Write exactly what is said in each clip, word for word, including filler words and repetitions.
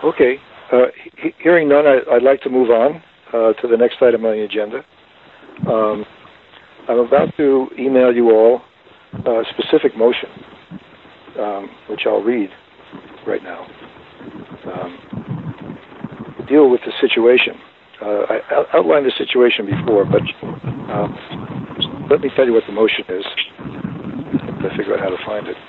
Okay. Uh, he- hearing none, I- I'd like to move on uh, to the next item on the agenda. Um, I'm about to email you all a specific motion, um, which I'll read right now. Um, deal with the situation. Uh, I out- outlined the situation before, but um, let me tell you what the motion is. I figure out how to find it,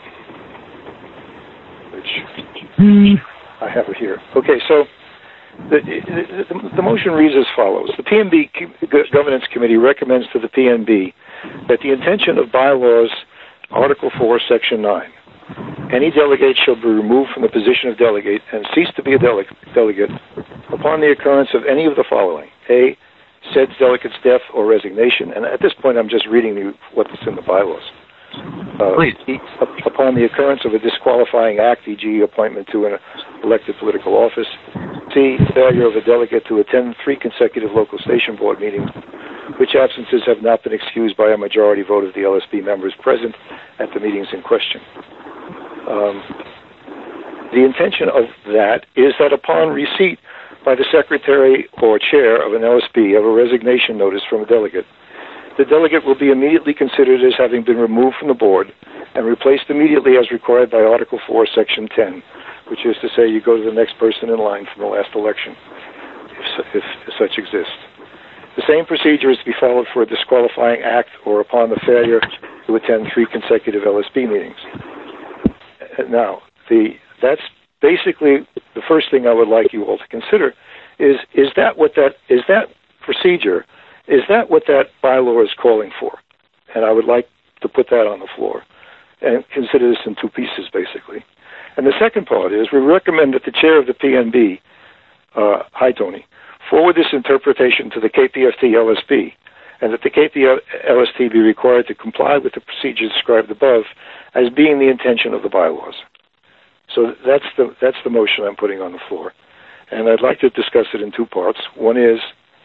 which I have it here. Okay, so the, the, the motion reads as follows. The P N B Governance Committee recommends to the P N B that the intention of bylaws, Article four, Section nine, any delegate shall be removed from the position of delegate and cease to be a dele- delegate upon the occurrence of any of the following. A, said delegate's death or resignation, and at this point I'm just reading you what's in the bylaws. Uh, Please. E, upon the occurrence of a disqualifying act, for example appointment to an elected political office. C, failure of a delegate to attend three consecutive local station board meetings, which absences have not been excused by a majority vote of the L S B members present at the meetings in question. Um, the intention of that is that upon receipt by the secretary or chair of an L S B of a resignation notice from a delegate, the delegate will be immediately considered as having been removed from the board and replaced immediately as required by Article four, Section ten, which is to say you go to the next person in line from the last election, if, if such exists. The same procedure is to be followed for a disqualifying act or upon the failure to attend three consecutive L S B meetings. Now, the that's basically the first thing I would like you all to consider is, is that what that, is that procedure, is that what that bylaw is calling for? And I would like to put that on the floor and consider this in two pieces, basically. And the second part is we recommend that the chair of the P N B, uh, hi, Tony, forward this interpretation to the K P F T L S B, and that the K P L S T be required to comply with the procedures described above as being the intention of the bylaws. So that's the that's the motion I'm putting on the floor. And I'd like to discuss it in two parts. One is,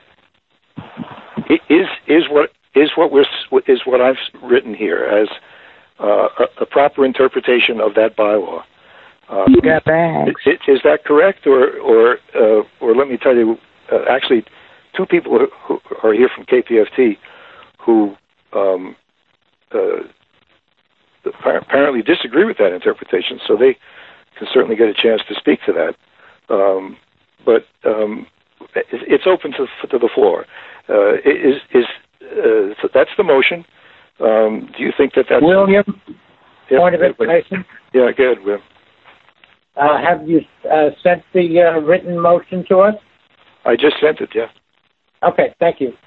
is is what is what we're is what I've written here as uh, a, a proper interpretation of that bylaw. Uh, Got bags. Is, is that correct, or or uh, or let me tell you, uh, actually, two people who, who are here from K P F T who um, uh, apparently disagree with that interpretation, so they can certainly get a chance to speak to that. Um, but um, it's open to, to the floor. Uh, is is uh, so that's the motion? Um, do you think that that's William? Yeah, point of information. Yeah, go ahead, William. Uh, have you uh, sent the uh, written motion to us? I just sent it. Yeah. Okay, thank you.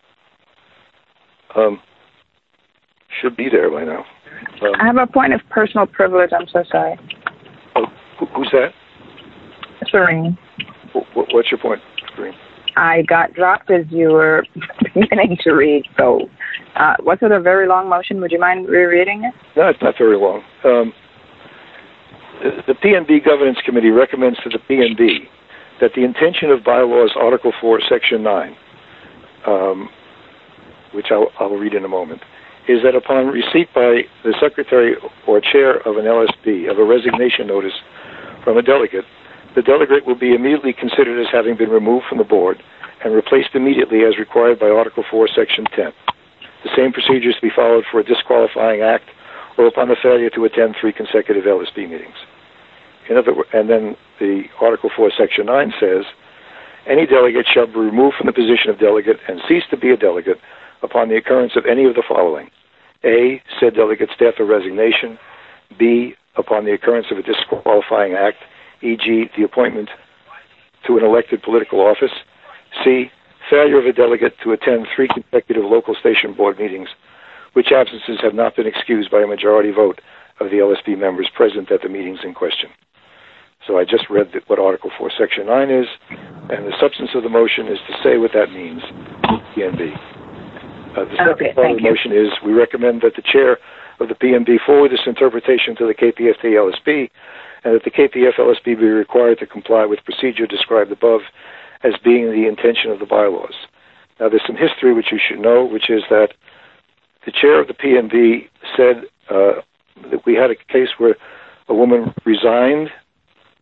Um, should be there by now. Um, I have a point of personal privilege. I'm so sorry. oh, who, who's that? Serene. W- what's your point, Serene? I got dropped as you were beginning to read, so uh, was it a very long motion? Would you mind rereading it? No, it's not very long. Um, the, the P N B Governance Committee recommends to the P N B that the intention of bylaws Article four, Section nine, um, which I'll, I'll read in a moment, is that upon receipt by the secretary or chair of an L S B of a resignation notice from a delegate, the delegate will be immediately considered as having been removed from the board and replaced immediately as required by Article four, Section ten. The same procedures to be followed for a disqualifying act or upon the failure to attend three consecutive L S B meetings. In other words, and then the Article four, Section nine says, any delegate shall be removed from the position of delegate and cease to be a delegate upon the occurrence of any of the following. A, said delegate's death or resignation. B, upon the occurrence of a disqualifying act, for example the appointment to an elected political office. C, failure of a delegate to attend three consecutive local station board meetings, which absences have not been excused by a majority vote of the L S B members present at the meetings in question. So I just read what Article four, Section nine is, and the substance of the motion is to say what that means, P N B. Uh, the second okay, part of the motion is we recommend that the chair of the P N B forward this interpretation to the K P F T L S B, and that the K P F L S B be required to comply with procedure described above as being the intention of the bylaws. Now, there's some history which you should know, which is that the chair of the P N B said uh, that we had a case where a woman resigned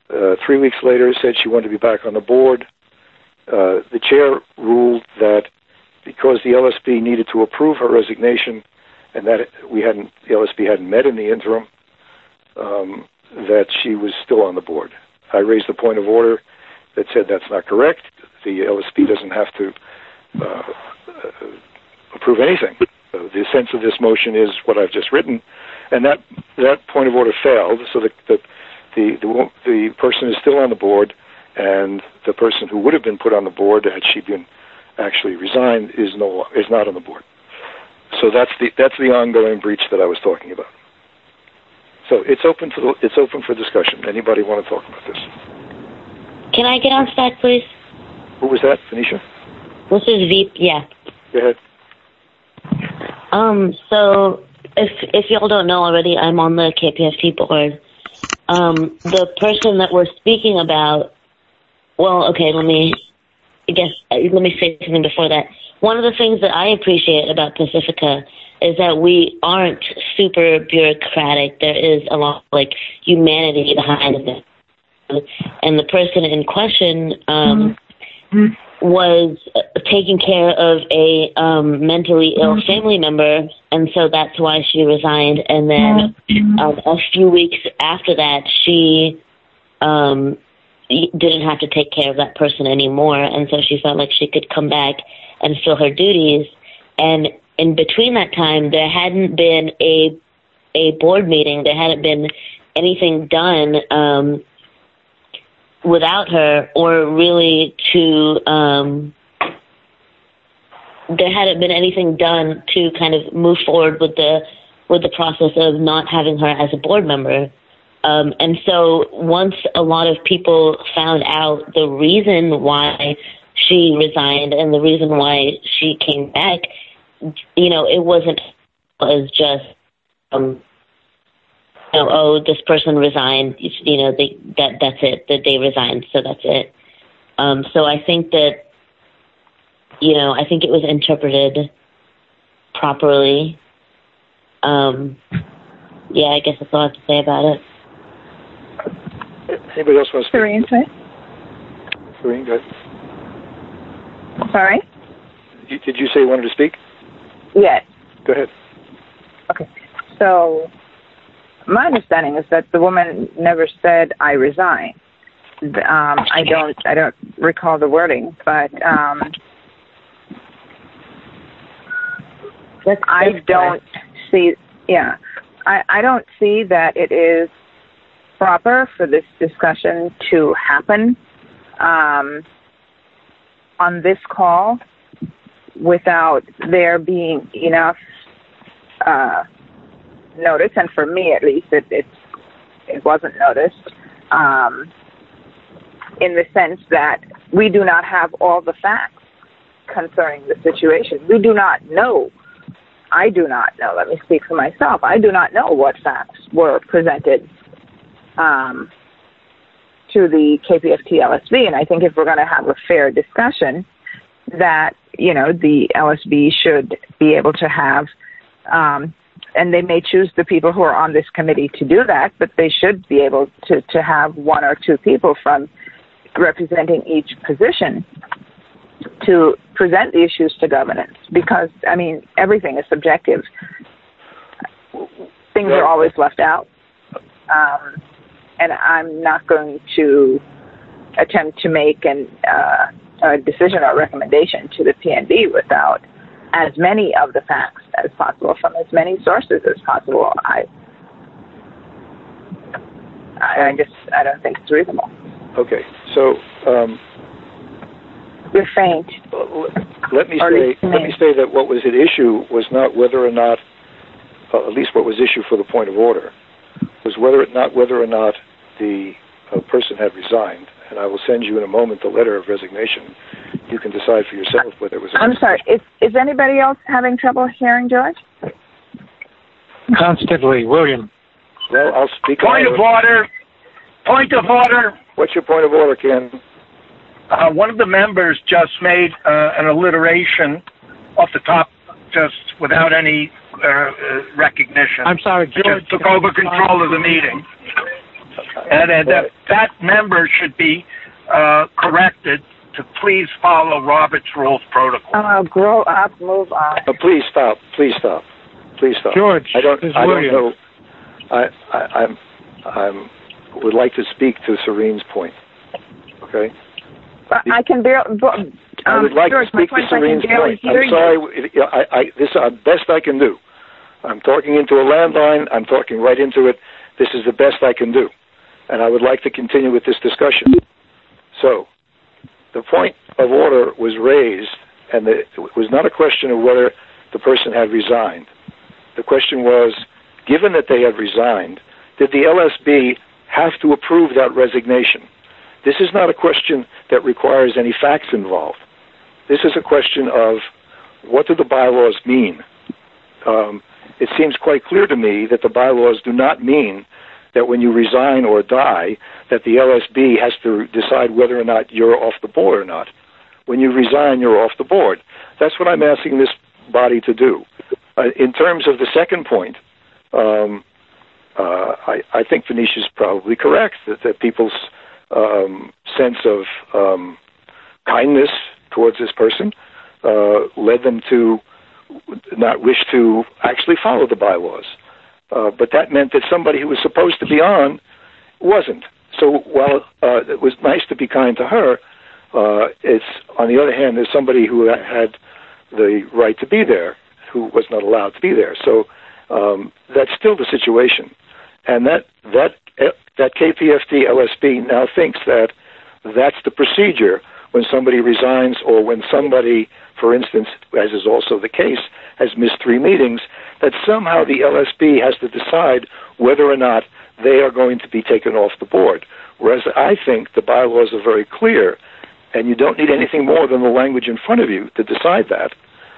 Uh, three weeks later, said she wanted to be back on the board. Uh, the chair ruled that because the L S B needed to approve her resignation, and that we hadn't, the L S B hadn't met in the interim, um, that she was still on the board. I raised a point of order that said that's not correct. The L S B doesn't have to uh, uh, approve anything. Uh, the sense of this motion is what I've just written, and that that point of order failed. So the the the, the, the person is still on the board, and the person who would have been put on the board had she been actually resigned is no is not on the board. So that's the that's the ongoing breach that I was talking about. So it's open to the, it's open for discussion. Anybody want to talk about this? Can I get on stack, please? Who was that, Phoenicia? This is Veep. Yeah. Go ahead. Um. So if if y'all don't know already, I'm on the K P F T board. Um. The person that we're speaking about. Well, okay. Let me. I guess let me say something before that. One of the things that I appreciate about Pacifica is that we aren't super bureaucratic. There is a lot like humanity behind it. And the person in question um, mm-hmm. was taking care of a um, mentally ill mm-hmm. family member, and so that's why she resigned. And then mm-hmm. um, a few weeks after that, she um, didn't have to take care of that person anymore, and so she felt like she could come back and fill her duties. And in between that time, there hadn't been a a board meeting. There hadn't been anything done um, without her, or really to um, there hadn't been anything done to kind of move forward with the with the process of not having her as a board member. Um, and so once a lot of people found out the reason why she resigned and the reason why she came back, you know, it wasn't as just, um, you know, oh, this person resigned, you know, they, that that's it, that they resigned, so that's it. Um, so I think that, you know, I think it was interpreted properly. Um, yeah, I guess that's all I have to say about it. Anybody else want to speak? Serene, say? Serene, go ahead. Sorry? Did you, did you say you wanted to speak? Yes. Go ahead. Okay. So my understanding is that the woman never said, I resign. Um, I don't I don't recall the wording, but um, that's, I that's don't correct. see, yeah, I, I don't see that it is proper for this discussion to happen um, on this call without there being enough uh, notice, and for me at least, it it, it wasn't noticed, um, in the sense that we do not have all the facts concerning the situation. We do not know. I do not know. Let me speak for myself. I do not know what facts were presented um, to the K P F T L S B, and I think if we're going to have a fair discussion, that, you know, the L S B should be able to have, um, and they may choose the people who are on this committee to do that, but they should be able to, to have one or two people from representing each position to present the issues to governance, because, I mean, everything is subjective. Things are always left out. Um, and I'm not going to attempt to make an, uh, a decision or recommendation to the P N B without as many of the facts as possible from as many sources as possible. I, I, I just, I don't think it's reasonable. Okay, so um, you're faint. Let me say, let me say that what was at issue was not whether or not, uh, at least what was issue for the point of order, was whether or not whether or not the uh, person had resigned. And I will send you in a moment the letter of resignation. You can decide for yourself whether it was. I'm sorry. Is is anybody else having trouble hearing George? Constantly, William. Well, I'll speak. Point of order. Point of order. What's your point of order, Ken? Uh, one of the members just made uh, an alliteration off the top, just without any uh, uh, recognition. I'm sorry, George. Just took over control of the meeting. and, and that, that member should be uh, corrected to please follow Robert's Rules protocol. Uh, grow up, move on. Uh, please stop. Please stop. Please stop. George, I don't. I William. don't know. I, I, I'm. I'm. Would like to speak to Serene's point. Okay. But I can barely. Um, I would like George, to speak my to point Serene's is I can barely point. hear I'm sorry. It, I, I, this is the best I can do. I'm talking into a landline. I'm talking right into it. This is the best I can do, and I would like to continue with this discussion. So, the point of order was raised, and the, it was not a question of whether the person had resigned. The question was, given that they had resigned, did the L S B have to approve that resignation? This is not a question that requires any facts involved. This is a question of what do the bylaws mean? Um, it seems quite clear to me that the bylaws do not mean that when you resign or die, that the L S B has to decide whether or not you're off the board or not. When you resign, you're off the board. That's what I'm asking this body to do. Uh, in terms of the second point, um, uh, I, I think Venetia's probably correct, that, that people's um, sense of um, kindness towards this person uh, led them to not wish to actually follow the bylaws. Uh, but that meant that somebody who was supposed to be on wasn't. So while uh, it was nice to be kind to her, uh, it's, on the other hand, there's somebody who had the right to be there who was not allowed to be there. So um, that's still the situation. And that, that, uh, that K P F T L S B now thinks that that's the procedure when somebody resigns or when somebody, for instance, as is also the case, has missed three meetings, that somehow the L S B has to decide whether or not they are going to be taken off the board. Whereas I think the bylaws are very clear, and you don't need anything more than the language in front of you to decide that,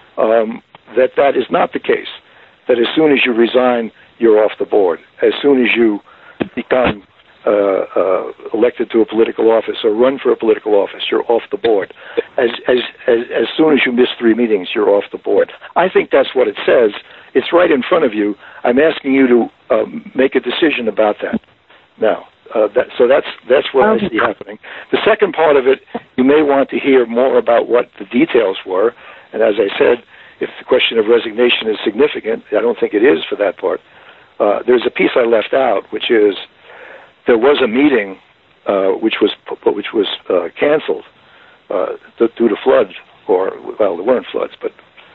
um, that that is not the case, that as soon as you resign, you're off the board. As soon as you become uh, uh, elected to a political office or run for a political office, you're off the board. As, as, as, as soon as you miss three meetings, you're off the board. I think that's what it says. It's right in front of you. I'm asking you to um, make a decision about that now. Uh, that, so that's that's what okay. I see happening. The second part of it, you may want to hear more about what the details were. And as I said, if the question of resignation is significant, I don't think it is for that part. Uh, there's a piece I left out, which is there was a meeting uh, which was which was uh, canceled uh, due to floods, or well, there weren't floods, but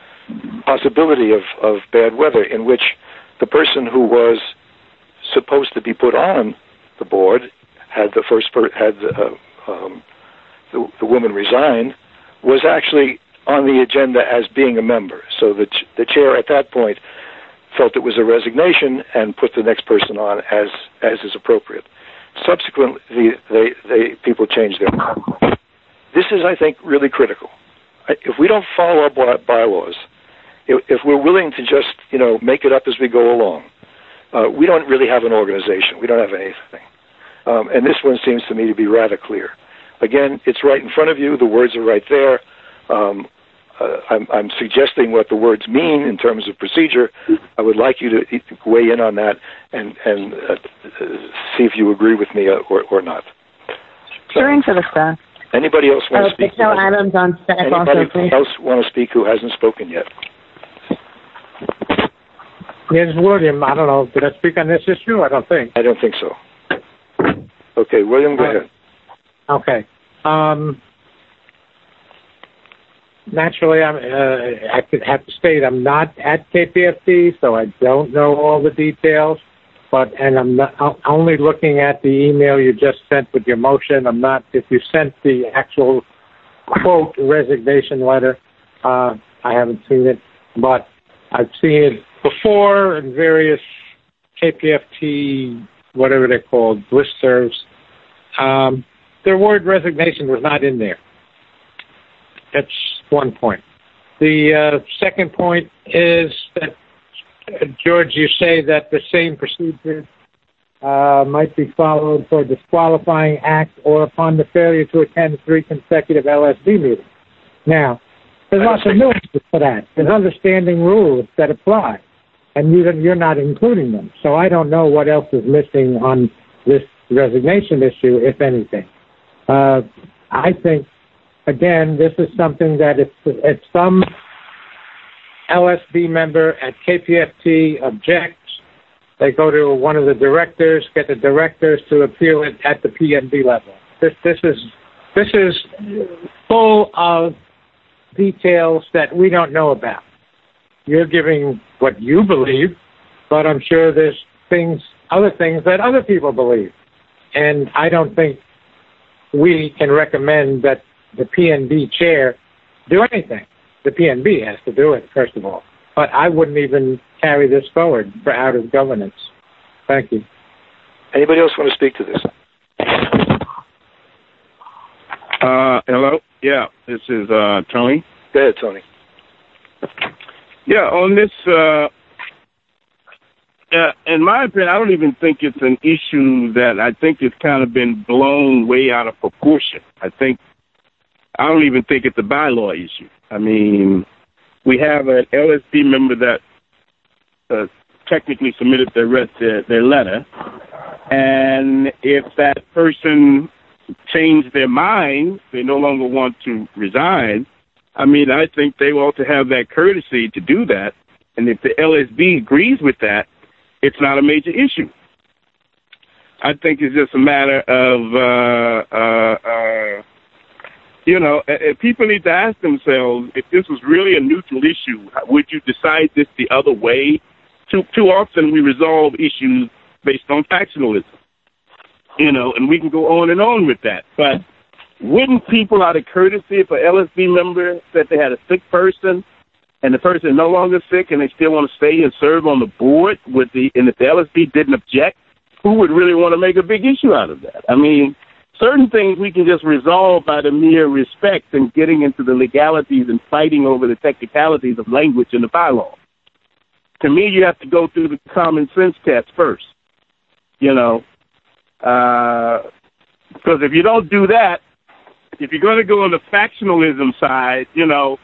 possibility of, of bad weather, in which the person who was supposed to be put on the board had the first had uh, um, the, the woman resign, was actually on the agenda as being a member. So the ch- the chair at that point felt it was a resignation and put the next person on as as is appropriate. Subsequently, the, they they people changed their mind. This is, I think, really critical. If we don't follow up by bylaws, if, if we're willing to just you know make it up as we go along, uh, we don't really have an organization. We don't have anything. Um, and this one seems to me to be rather clear. Again, it's right in front of you. The words are right there. Um, uh, I'm, I'm suggesting what the words mean in terms of procedure. I would like you to weigh in on that and, and uh, see if you agree with me or, or not. So, Serene for the staff. Anybody else want uh, to speak? Michelle Adams on staff Anybody also, please. else want to speak who hasn't spoken yet? Yes, William, I don't know. Did I speak on this issue? I don't think. I don't think so. Okay, William, go uh, ahead. Okay. Um, naturally, I'm, uh, I could have to state I'm not at K P F T, so I don't know all the details. But and I'm not, I'm only looking at the email you just sent with your motion. I'm not. If you sent the actual quote resignation letter, uh, I haven't seen it, but I've seen it before in various K P F T, whatever they're called, listservs. Um, their word resignation was not in there. That's one point. The uh, second point is that, uh, George, you say that the same procedure uh, might be followed for a disqualifying act or upon the failure to attend three consecutive L S B meetings. Now, there's lots of nuances for that. There's understanding rules that apply, and you, you're not including them. So I don't know what else is missing on this resignation issue, if anything. Uh, I think, again, this is something that if, if some L S B member at K P F T objects, they go to one of the directors, get the directors to appeal it at the P N B level. This, this is this is full of details that we don't know about. You're giving what you believe, but I'm sure there's things, other things that other people believe. And I don't think we can recommend that the P N B chair do anything. The P N B has to do it, first of all. But I wouldn't even carry this forward for out of governance. Thank you. Anybody else want to speak to this? Uh, hello? Yeah, this is uh, Tony. Go ahead, Tony. Yeah, on this, uh, uh, in my opinion, I don't even think it's an issue that I think it's kind of been blown way out of proportion. I think, I don't even think it's a bylaw issue. I mean, we have an L S B member that uh, technically submitted their, their, their letter, and if that person changed their mind, they no longer want to resign, I mean, I think they ought to have that courtesy to do that, and if the L S B agrees with that, it's not a major issue. I think it's just a matter of, uh, uh, uh, you know, uh, people need to ask themselves, if this was really a neutral issue, would you decide this the other way? Too, too often we resolve issues based on factionalism, you know, and we can go on and on with that. But wouldn't people, out of courtesy, if an L S B member said they had a sick person and the person is no longer sick and they still want to stay and serve on the board, with the, and if the L S B didn't object, who would really want to make a big issue out of that? I mean, certain things we can just resolve by the mere respect and getting into the legalities and fighting over the technicalities of language in the bylaw. To me, you have to go through the common sense test first, you know, uh, because if you don't do that, if you're going to go on the factionalism side, you know,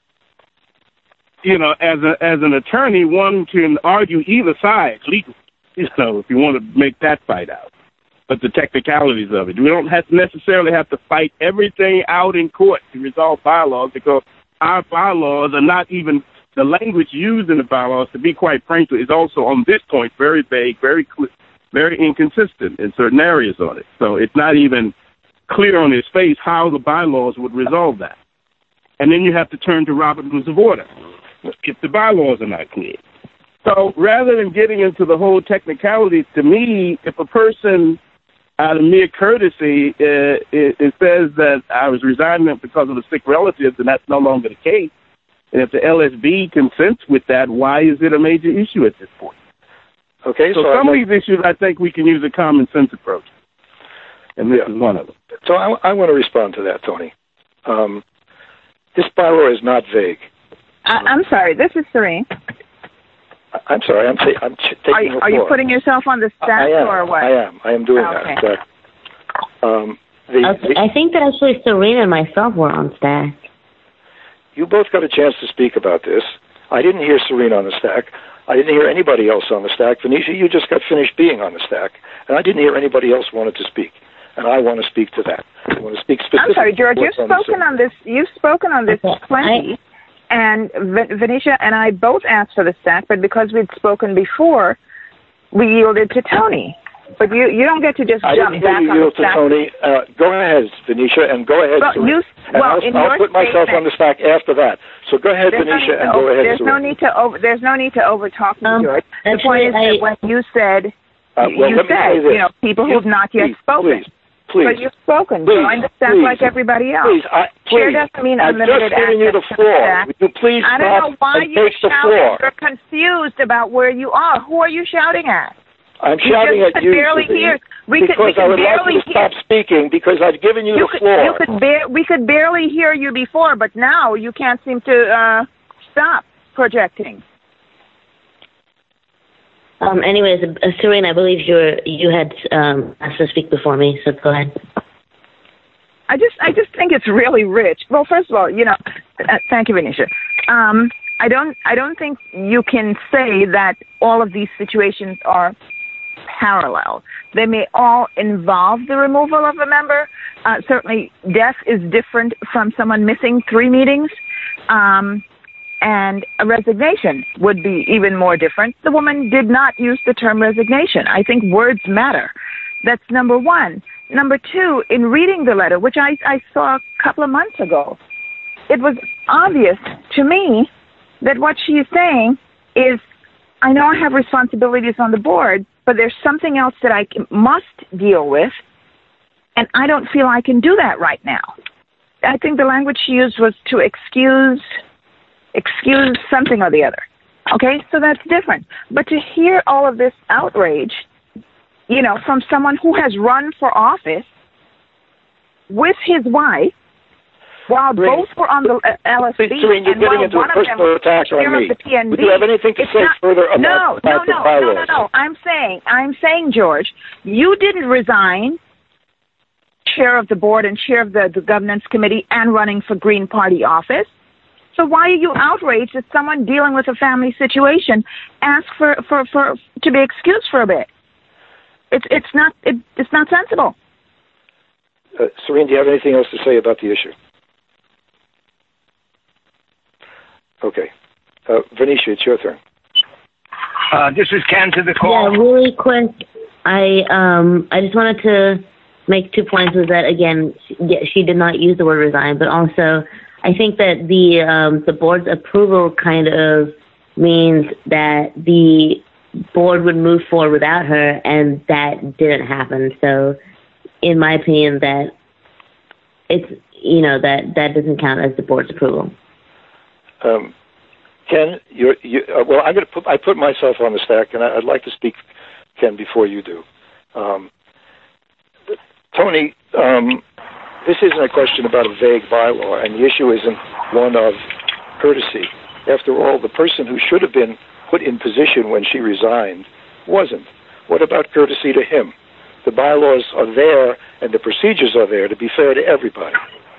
you know, as a as an attorney, one can argue either side legally, you know, if you want to make that fight out. But the technicalities of it, we don't have necessarily have to fight everything out in court to resolve bylaws, because our bylaws are not even, the language used in the bylaws, to be quite frank, is also on this point very vague, very clear, very inconsistent in certain areas on it. So it's not even clear on its face how the bylaws would resolve that. And then you have to turn to Robert Rules of Order if the bylaws are not clear. So rather than getting into the whole technicalities, to me, if a person out of mere courtesy uh, it, it says that I was resigning because of the sick relatives, and that's no longer the case, and if the L S B consents with that, why is it a major issue at this point? Okay, so, so some like, of these issues, I think we can use a common sense approach, and this yeah. is one of them. So I, I want to respond to that, Tony. Um, this bylaw is not vague. I, I'm sorry, this is Serene. I, I'm sorry, I'm, ta- I'm t- taking Are, you, the are floor. you putting yourself on the stack I, I am, or what? I am. I am doing oh, okay. that. Uh, um, the, I, the, I think that actually Serena and myself were on stack. You both got a chance to speak about this. I didn't hear Serena on the stack. I didn't hear anybody else on the stack. Venetia, you just got finished being on the stack, and I didn't hear anybody else wanted to speak. And I want to speak to that. I want to speak specifically. I'm sorry, George. You've on spoken on this. You've spoken on this Okay. plenty, I, and v- Venetia and I both asked for the stack, but because we'd spoken before, we yielded to Tony. But you, you don't get to just I jump didn't hear back you on yield the to stack. Tony. Uh, go ahead, Venetia, and go ahead, Well, Serena. you, And well, I'll, in I'll your put myself statement, on the stack after that. So go ahead, there's Venetia, no and go over, ahead, There's Serena. no need to over. There's no need to over talk me, Um, George. The actually, point is I- that when you said, Uh, well, you let me said, say this. you know, people You- who've not yet please, spoken. Please, please. But you've spoken. Please, Join the stack please. like everybody else. Please, I, please. Chair doesn't mean I'm unlimited just giving you the access to the floor. stack. Would you please I don't stop know why and you're take the shouting. floor? You're confused about where you are. Who are you shouting at? I'm You shouting just at could you, barely Serena, hear. We because could, we I could would like barely you to stop hear. speaking because I've given you, You the could, floor. you could bar- we could barely hear you before, but now you can't seem to uh, stop projecting. um, anyways, uh, Serena, I believe you were, you had um, asked to speak before me, so go ahead. I just, I just think it's really rich. Well, first of all, you know, uh, thank you, Venetia. Um, I don't, I don't think you can say that all of these situations are parallel. They may all involve the removal of a member. Uh, certainly, death is different from someone missing three meetings. Um, and a resignation would be even more different. The woman did not use the term resignation. I think words matter. That's number one. Number two, in reading the letter, which I, I saw a couple of months ago, it was obvious to me that what she is saying is, I know I have responsibilities on the board, but there's something else that I must deal with, and I don't feel I can do that right now. I think the language she used was to excuse, excuse something or the other. Okay, so that's different. But to hear all of this outrage, you know, from someone who has run for office with his wife, while Serene, both were on the L S B, Serene, you're and getting while into one a of them personal was attack on chair me. of the P N B, Would you have anything to say not, further about, no, about no, the no, bylaws? no, no, no. I'm saying, I'm saying, George, you didn't resign chair of the board and chair of the, the governance committee and running for Green Party office. So why are you outraged that someone dealing with a family situation asked for, for, for to be excused for a bit? It's it's not it, it's not sensible. Uh, Serene, do you have anything else to say about the issue? Okay. Uh, Venetia, it's your turn. Uh, this is Ken to the call. Yeah, really quick. I um I just wanted to make two points. Was that again, she, she did not use the word resign, but also I think that the um the board's approval kind of means that the board would move forward without her, and that didn't happen. So, in my opinion, that it's you know that that doesn't count as the board's approval. Um, Ken, you're, you, uh, well, I'm going to put I put myself on the stack, and I, I'd like to speak, Ken, before you do. Um, Tony, um, this isn't a question about a vague bylaw, and the issue isn't one of courtesy. After all, the person who should have been put in position when she resigned wasn't. What about courtesy to him? The bylaws are there and the procedures are there to be fair to everybody.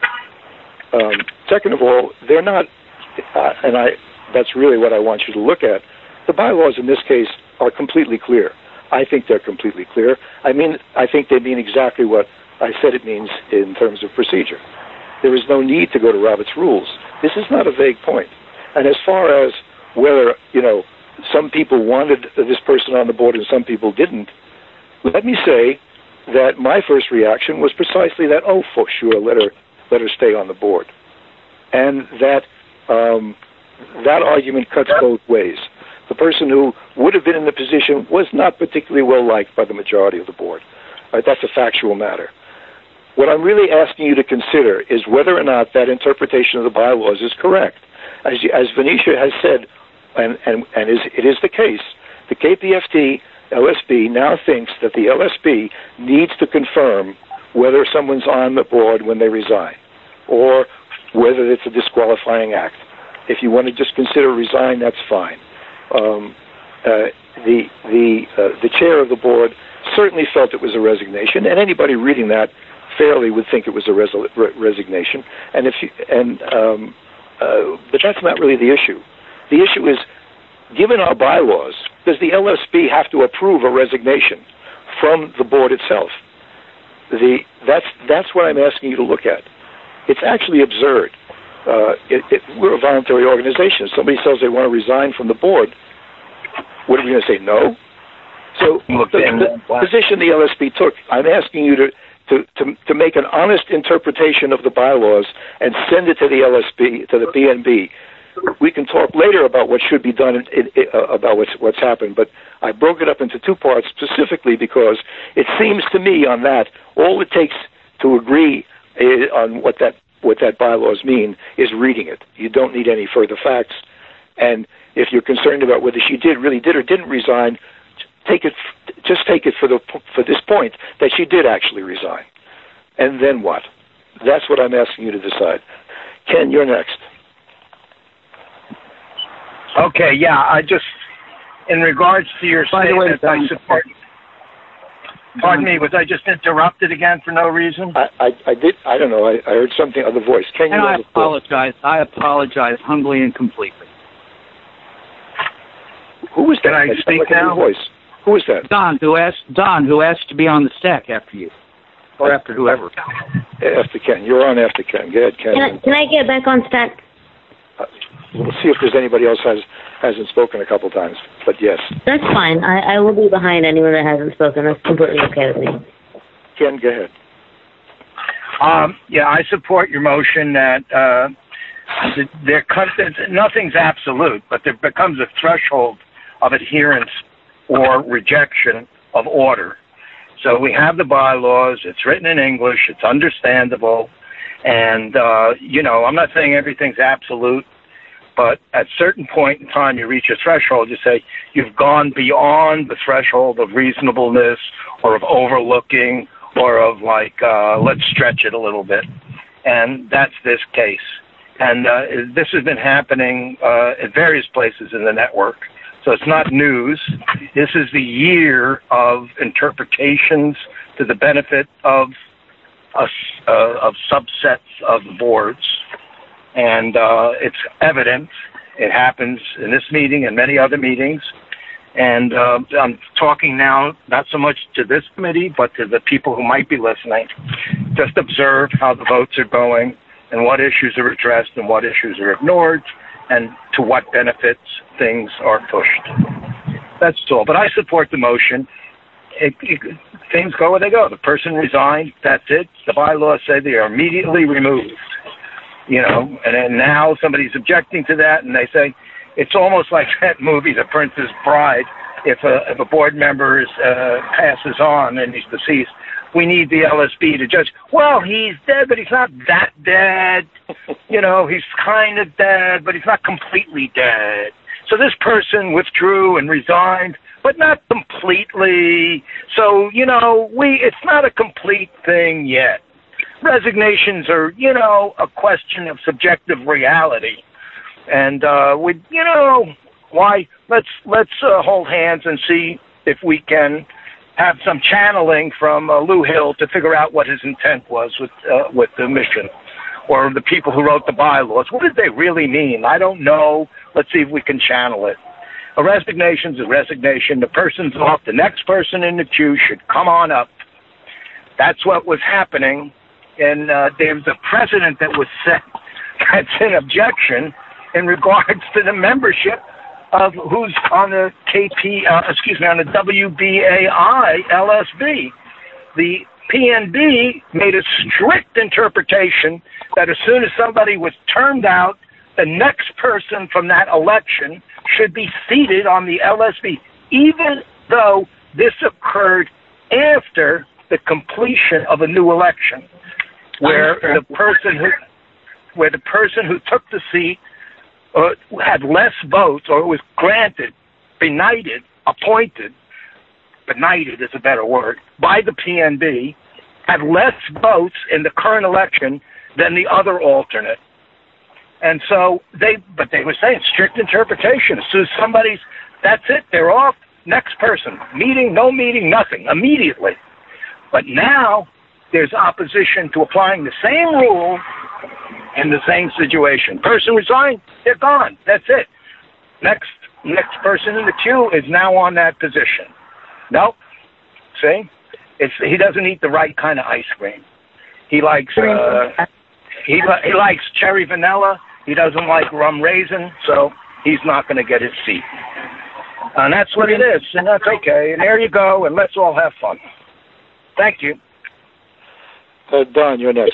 Um, second of all, they're not, uh, and I that's really what I want you to look at. The bylaws in this case are completely clear. I think they're completely clear. I mean, I think they mean exactly what I said it means in terms of procedure. There is no need to go to Robert's rules. This is not a vague point. And as far as whether, you know, some people wanted this person on the board and some people didn't, let me say that my first reaction was precisely that, oh, for sure, let her, let her stay on the board. And that um, that argument cuts both ways. The person who would have been in the position was not particularly well liked by the majority of the board. Right, that's a factual matter. What I'm really asking you to consider is whether or not that interpretation of the bylaws is correct. As, you, as Venetia has said, and, and, and is, it is the case, the K P F T L S B now thinks that the L S B needs to confirm whether someone's on the board when they resign, or whether it's a disqualifying act. If you want to just consider resign, that's fine. Um, uh, the the uh, the chair of the board certainly felt it was a resignation, and anybody reading that fairly would think it was a res- re- resignation. And if you, and um, uh, but that's not really the issue. The issue is, given our bylaws, does the L S B have to approve a resignation from the board itself? The that's that's what I'm asking you to look at. It's actually absurd. Uh, it, it, we're a voluntary organization. If somebody says they want to resign from the board, what are we going to say, no? So the, the position the L S B took, I'm asking you to, to, to, to make an honest interpretation of the bylaws and send it to the L S B, to the P N B. We can talk later about what should be done, in, in, uh, about what's, what's happened, but I broke it up into two parts specifically because it seems to me on that, all it takes to agree on what that what that bylaws mean is reading it. You don't need any further facts. And if you're concerned about whether she did really did or didn't resign, take it just take it for the for this point that she did actually resign. And then what? That's what I'm asking you to decide. Ken, you're next. Okay, yeah, I just, in regards to your By the way, statement, I support. Pardon me, was I just interrupted again for no reason? I, I, I did. I don't know. I, I heard something other voice. Can you? And I apologize. I apologize humbly and completely. Who was that? Can I That speak like now? Voice. Who is that? Don, who asked Don, who asked to be on the stack after you, or after whoever. After Ken. You're on after Ken. Go ahead, Ken. Can I, can I get back on stack? Uh, we'll see if there's anybody else has hasn't spoken a couple times. But yes. That's fine. I, I will be behind anyone that hasn't spoken. That's completely okay with me. Ken, go ahead. Um, yeah, I support your motion that uh, there comes, nothing's absolute, but there becomes a threshold of adherence or rejection of order. So we have the bylaws. It's written in English. It's understandable. And, uh, you know, I'm not saying everything's absolute, but at a certain point in time, you reach a threshold. You say you've gone beyond the threshold of reasonableness or of overlooking or of like, uh, let's stretch it a little bit. And that's this case. And uh, this has been happening uh, at various places in the network. So it's not news. This is the year of interpretations to the benefit of uh, uh, of subsets of boards. And uh, it's evident. It happens in this meeting and many other meetings. And uh, I'm talking now not so much to this committee, but to the people who might be listening. Just observe how the votes are going and what issues are addressed and what issues are ignored, and to what benefits things are pushed. That's all. But I support the motion. It, it, things go where they go. The person resigned. That's it. The bylaws say they are immediately removed. You know, and then now somebody's objecting to that, and they say it's almost like that movie, The Princess Bride. If a if a board member is, uh, passes on and he's deceased, we need the L S B to judge. Well, he's dead, but he's not that dead. You know, he's kind of dead, but he's not completely dead. So this person withdrew and resigned, but not completely. So, you know, we it's not a complete thing yet. Resignations are, you know, a question of subjective reality. And uh, we, you know, why? Let's let's uh, hold hands and see if we can have some channeling from uh, Lou Hill to figure out what his intent was with uh, with the mission, or the people who wrote the bylaws. What did they really mean? I don't know. Let's see if we can channel it. A resignation is a resignation. The person's off. The next person in the queue should come on up. That's what was happening. And uh, there's a precedent that was set that's in objection in regards to the membership of who's on the K P, uh, excuse me, on the W B A I L S B. The P N B made a strict interpretation that as soon as somebody was turned out, the next person from that election should be seated on the L S B, even though this occurred after the completion of a new election, where the person who, where the person who took the seat uh, had less votes, or was granted, benighted, appointed, benighted is a better word, by the P N B, had less votes in the current election than the other alternate. And so they, but they were saying strict interpretation. As soon as somebody's, that's it, they're off, next person. Meeting, no meeting, nothing, immediately. But now there's opposition to applying the same rule in the same situation. Person resigned, they're gone. That's it. Next next person in the queue is now on that position. Nope. See? It's, he doesn't eat the right kind of ice cream. He likes uh, he he likes cherry vanilla. He doesn't like rum raisin, so he's not going to get his seat. And that's what it is, and that's okay. And there you go, and let's all have fun. Thank you. Uh, Don, you're next.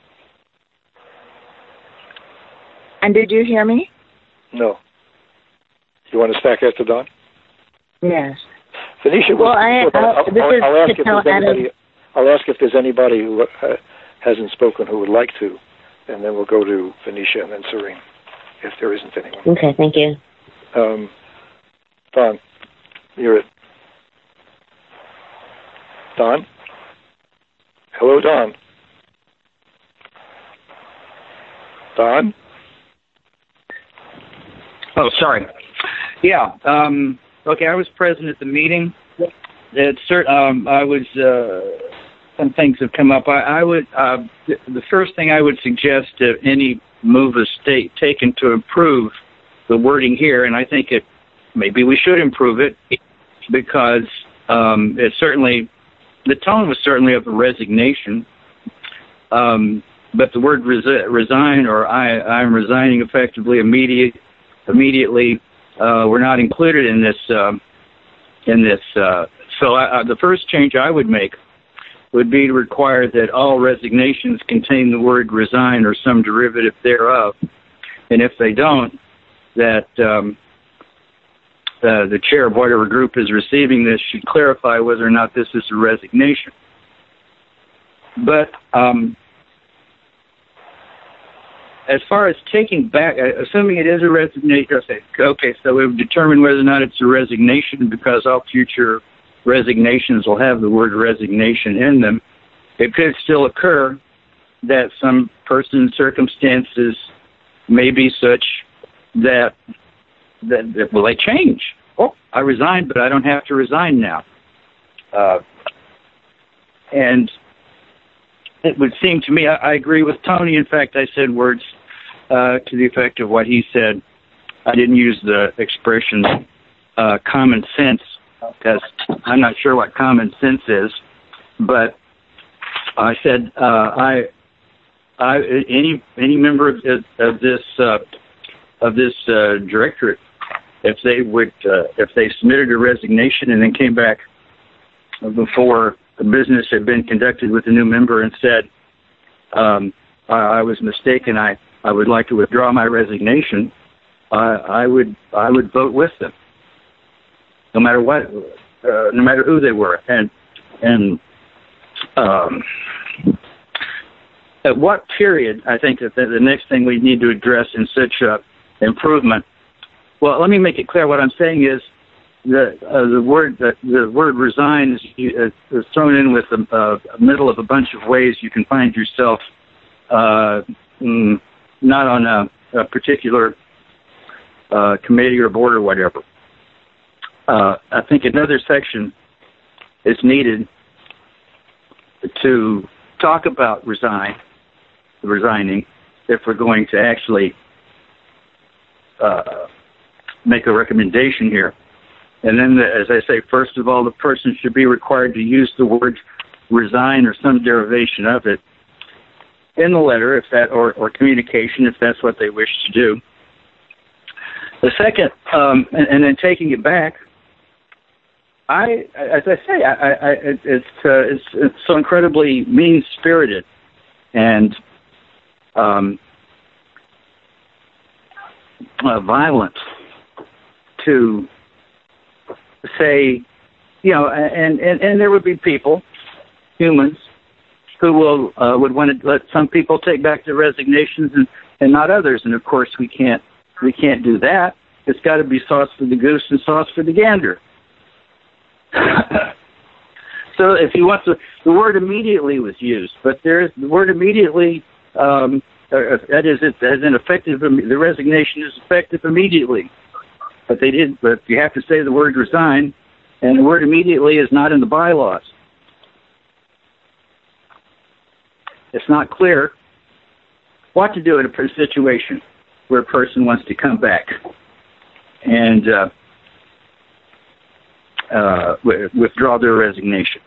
And did you hear me? No. You want to stack after Don? Yes. Phoenicia, well, I, I'll, I'll, I'll, this I'll, is I'll ask to if tell there's anybody. Adam. I'll ask if there's anybody who uh, hasn't spoken who would like to, and then we'll go to Phoenicia and then Serene, if there isn't anyone. Okay, thank you. Um, Don, you're it. Don? Hello, Don. Don? Oh, sorry. Yeah. Um, okay, I was present at the meeting. It's cert- um, I was. Uh, some things have come up. I, I would. Uh, th- the first thing I would suggest if any move is state taken to improve the wording here, and I think it maybe we should improve it, because um, it certainly, the tone was certainly of a resignation, um, but the word resi- resign or I, I'm resigning effectively immediate, immediately uh, were not included in this. Um, in this, uh, so I, uh, the first change I would make would be to require that all resignations contain the word resign or some derivative thereof, and if they don't, that um, uh, the chair of whatever group is receiving this should clarify whether or not this is a resignation. But um, as far as taking back, assuming it is a resignation, okay, so we've determined whether or not it's a resignation because all future resignations will have the word resignation in them. It could still occur that some person's circumstances may be such that, that, that well, they change. Oh, I resigned, but I don't have to resign now. Uh, and it would seem to me, I, I agree with Tony. In fact, I said words uh, to the effect of what he said. I didn't use the expression uh, common sense because I'm not sure what common sense is. But I said uh, I, I, any any member of, of this uh, of this uh, directorate, if they would uh, if they submitted a resignation and then came back before the business had been conducted with a new member and said, um, I, I was mistaken, I, I would like to withdraw my resignation, uh, I would I would vote with them, no matter what, uh, no matter who they were. And and um, at what period, I think that the, the next thing we need to address in such uh, improvement, well, let me make it clear. What I'm saying is, The uh, the word the, the word resign is, uh, is thrown in with the uh, middle of a bunch of ways you can find yourself uh, mm, not on a, a particular uh, committee or board or whatever. Uh, I think another section is needed to talk about resign, resigning, if we're going to actually uh, make a recommendation here. And then, the, as I say, first of all, the person should be required to use the word resign or some derivation of it in the letter, if that, or, or communication, if that's what they wish to do. The second, um, and, and then taking it back, I, as I say, I, I, it's, uh, it's it's so incredibly mean-spirited and um, uh, violent to say, you know, and, and, and there would be people, humans, who will uh, would want to let some people take back their resignations and, and not others. And of course, we can't we can't do that. It's got to be sauce for the goose and sauce for the gander. So if you want to, the word immediately was used, but there's the word immediately. Um, that is, it as an effective. The resignation is effective immediately. But they did. But you have to say the word resign, and the word immediately is not in the bylaws. It's not clear what to do in a situation where a person wants to come back and uh, uh, withdraw their resignation.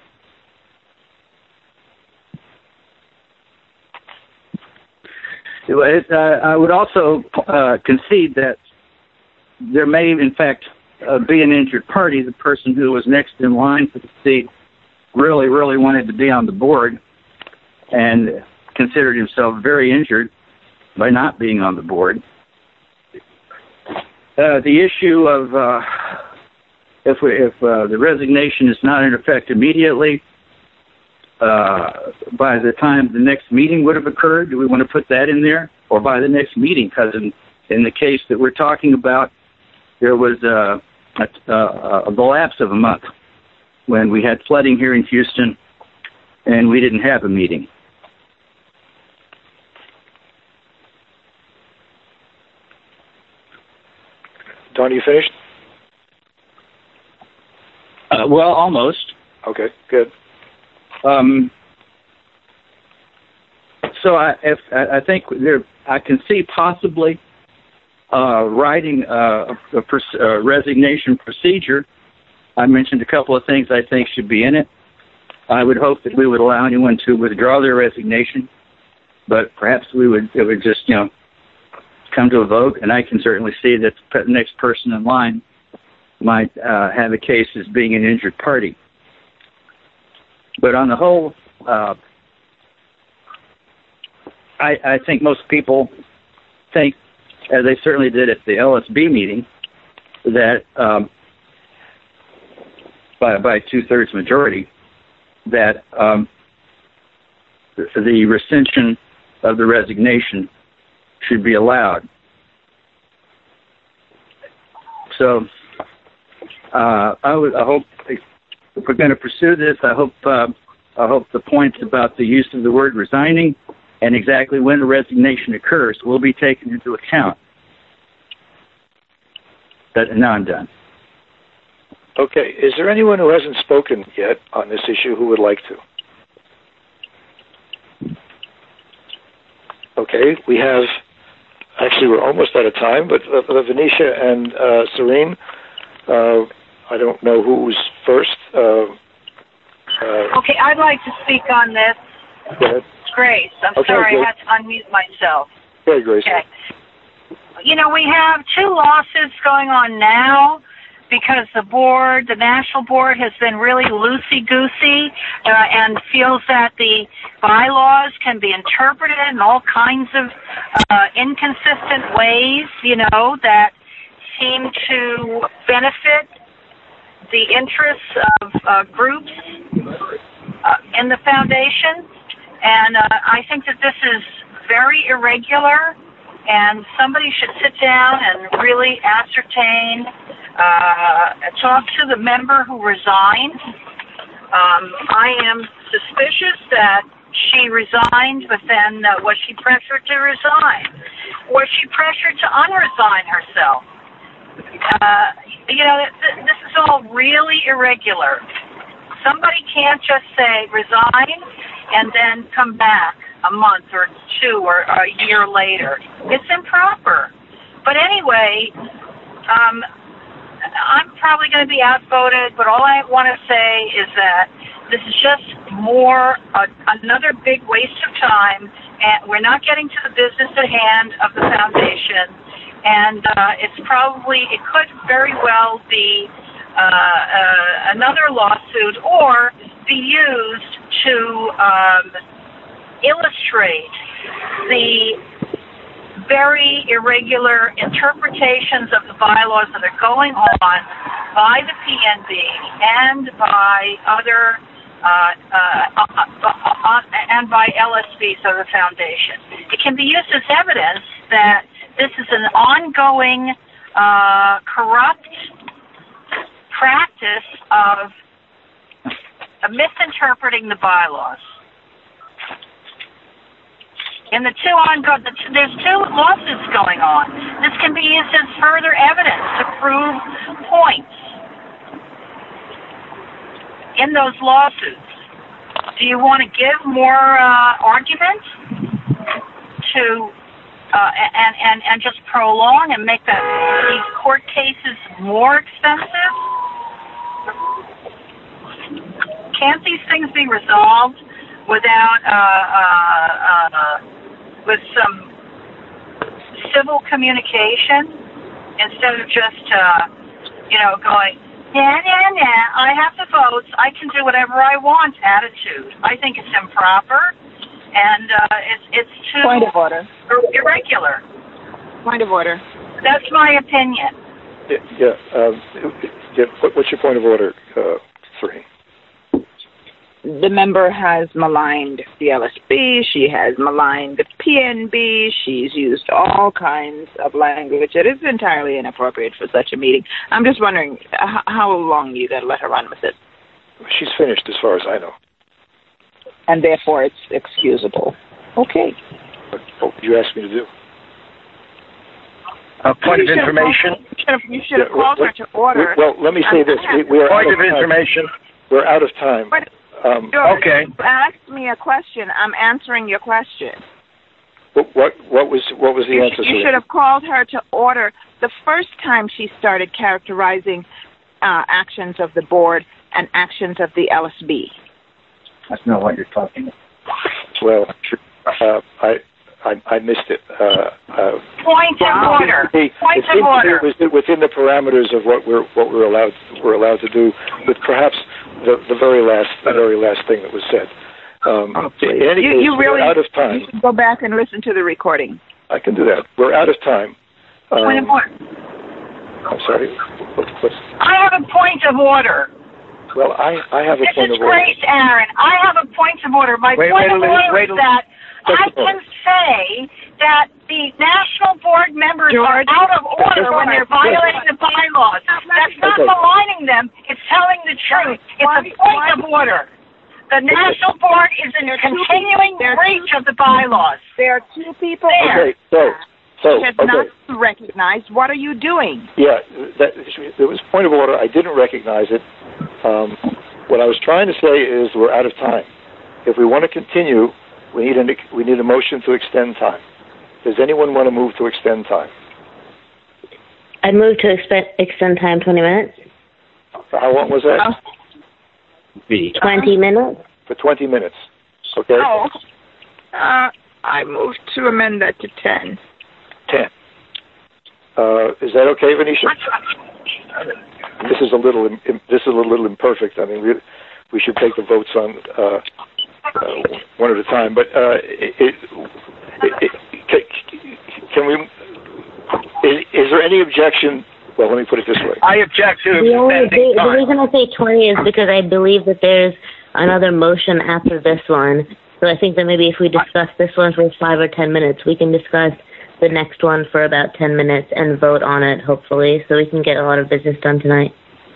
It, uh, I would also uh, concede that there may, in fact, uh, be an injured party. The person who was next in line for the seat really, really wanted to be on the board and considered himself very injured by not being on the board. Uh, the issue of uh, if, we, if uh, the resignation is not in effect immediately, uh, by the time the next meeting would have occurred, do we want to put that in there? Or by the next meeting? Because in, in the case that we're talking about, there was a, a, a lapse of a month when we had flooding here in Houston, and we didn't have a meeting. Don, you finished? Uh, well, almost. Okay, good. Um, so I, if, I think there, I can see possibly Uh, writing uh, a, a, a resignation procedure I mentioned a couple of things I think should be in it. I would hope that we would allow anyone to withdraw their resignation, but perhaps we would it would just, you know, come to a vote, and I can certainly see that the next person in line might uh, have a case as being an injured party. But on the whole, uh, I, I think most people think, as they certainly did at the L S B meeting, that um, by, by two-thirds majority, that um, the, the rescission of the resignation should be allowed. So uh, I, would, I hope, if we're going to pursue this, I hope uh, I hope the points about the use of the word resigning and exactly when a resignation occurs will be taken into account. But now I'm done. Okay. Is there anyone who hasn't spoken yet on this issue who would like to? Okay. We have, actually, we're almost out of time, but uh, Venetia and uh, Serene, uh, I don't know who's first. Uh, uh, okay, I'd like to speak on this. Go ahead. Grace. I'm okay, sorry, Grace. I had to unmute myself. Hey, Grace. Okay. You know, we have two lawsuits going on now because the board, the national board, has been really loosey-goosey uh, and feels that the bylaws can be interpreted in all kinds of uh, inconsistent ways, you know, that seem to benefit the interests of uh, groups uh, in the foundation. And uh, I think that this is very irregular, and somebody should sit down and really ascertain, uh, talk to the member who resigned. Um, I am suspicious that she resigned, but then uh, was she pressured to resign? Was she pressured to unresign herself? Uh, you know, th- this is all really irregular. Somebody can't just say resign and then come back a month or two or a year later. It's improper. But anyway, um, I'm probably going to be outvoted, but all I want to say is that this is just more uh, another big waste of time, and we're not getting to the business at hand of the foundation, and uh, it's probably, it could very well be uh, uh, another lawsuit or be used to um, illustrate the very irregular interpretations of the bylaws that are going on by the P N B and by other uh, uh, uh, uh, uh, and by L S B, so the foundation. It can be used as evidence that this is an ongoing uh, corrupt practice of uh, misinterpreting the bylaws. In the two ongoing, there's two lawsuits going on. This can be used as further evidence to prove points in those lawsuits. Do you want to give more uh, argument to uh, and, and and just prolong and make the, these court cases more expensive? Can't these things be resolved without uh, uh, uh, with some civil communication instead of just, uh, you know, going, nah, nah, nah, I have the votes, I can do whatever I want attitude. I think it's improper, and uh, it's, it's too Point of order. irregular. Point of order. That's my opinion. Yeah, yeah, um, yeah what, what's your point of order, uh, Serene? The member has maligned the L S B. She has maligned the P N B. She's used all kinds of language that is entirely inappropriate for such a meeting. I'm just wondering h- how long you got to let her run with it. She's finished, as far as I know. And therefore, it's excusable. Okay. What, what would you ask me to do? A point of information. You should have, you should have yeah, called her to order. We, well, let me say this. We, we are point of, of information. We're out of time. But, Um, George, okay. Ask me a question. I'm answering your question. What what, what was what was the you answer? Should, you should have called her to order the first time she started characterizing uh, actions of the board and actions of the L S B. That's not what you're talking about. Well, uh, I, I I missed it. Uh, uh, Point of order. It Point of order. It was within the parameters of what we're what we're allowed we're allowed to do, with perhaps the the very last the very last thing that was said. Um, oh, in any you, case, you really, we're out of time. You should go back and listen to the recording. I can do that. We're out of time. Um, Point of order. I'm sorry. What, what's, I have a point of order. well, I, I have a This point is of order. great, Aaron. I have a point of order. My Wait, point wait a of minute, order wait is a- that Just I a moment. can say that the national board members George. are out of order Just a when they're moment. violating the bylaws. That's not Okay. maligning them. It's telling the truth. It's a point of order. The national board is in continuing breach of the bylaws. There are two people There. Okay, so so has okay. not been recognized. What are you doing? Yeah, that, there was a point of order. I didn't recognize it. Um, what I was trying to say is we're out of time. If we want to continue, we need a, we need a motion to extend time. Does anyone want to move to extend time? I move to expe- extend time twenty minutes. How long was that? B. twenty minutes? For twenty minutes. Okay? Oh, uh, I move to amend that to ten. ten. Uh, is that okay, Venetia? This is a little im- im- this is a little imperfect. I mean, we we should take the votes on uh, uh, one at a time. But uh, it, it, it, it, can we? Is, is there any objection? Well, let me put it this way. I object to The, only, extending the, the time. reason I say twenty is because I believe that there's another motion after this one. So I think that maybe if we discuss this one for five or ten minutes, we can discuss the next one for about ten minutes and vote on it, hopefully, so we can get a lot of business done tonight.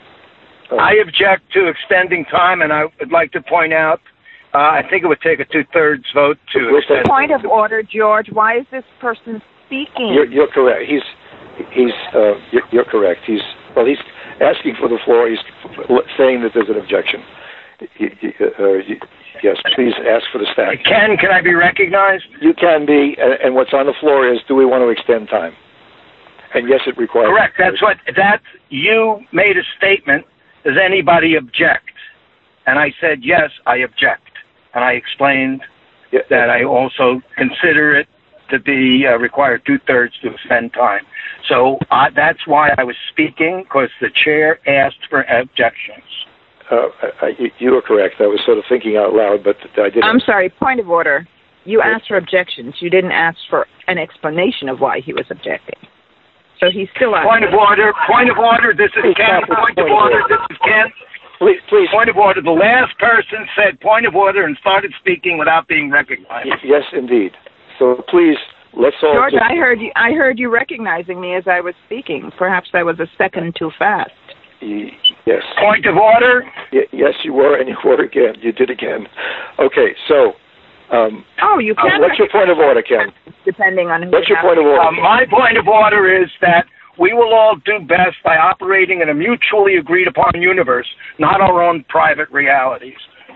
I object to extending time, and I would like to point out, uh, I think it would take a two-thirds vote to extend. Point of order, George. Why is this person speaking? You're, you're correct. He's he's uh, you're, you're correct. He's well. He's asking for the floor. He's saying that there's an objection. You, you, uh, you, yes, please ask for the stack. Ken, can I be recognized? You can be, and, and what's on the floor is, do we want to extend time? And yes, it requires. Correct. That's what that you made a statement. Does anybody object? And I said yes, I object, and I explained Yeah, that I also consider it to be uh, required two-thirds to extend time. So uh, that's why I was speaking, because the chair asked for objections. Uh, I, I, you are correct. I was sort of thinking out loud, but I didn't. I'm sorry, point of order. You asked for objections. You didn't ask for an explanation of why he was objecting. So he's still out. Point of order. Point of order. This is Ken. Point of order. This is Ken. Please, please. Point of order. The last person said point of order and started speaking without being recognized. Y- Yes, indeed. So please, let's all. George, just- I heard you. I heard you recognizing me as I was speaking. Perhaps I was a second too fast. y- Yes. Point of order. Y- yes, you were, and you were again. You did again. Okay, so. Um, Oh, you can. what's your point of order, Ken? Depending on who. What's you your have. point of order? Uh, my point of order is that we will all do best by operating in a mutually agreed upon universe, not our own private realities.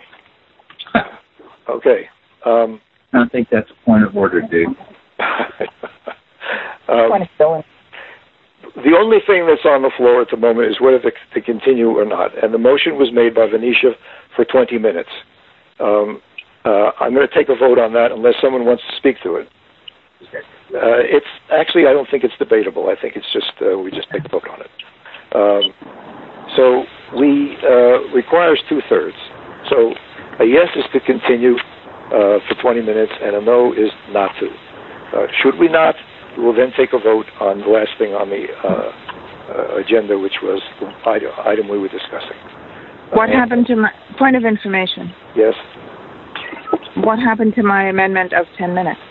Okay. Um, I don't think that's a point of order, dude. um, the only thing that's on the floor at the moment is whether to, to continue or not. And the motion was made by Venetia for twenty minutes. Um, uh, I'm going to take a vote on that unless someone wants to speak to it. Uh, it's actually, I don't think it's debatable. I think it's just, uh, we just take a vote on it. Um, so we, uh, requires two-thirds. So a yes is to continue uh, for twenty minutes, and a no is not to. Uh, should we not, we will then take a vote on the last thing on the uh, uh, agenda, which was the item, item we were discussing. What Uh, happened to my point of information? Yes. What happened to my amendment of ten minutes?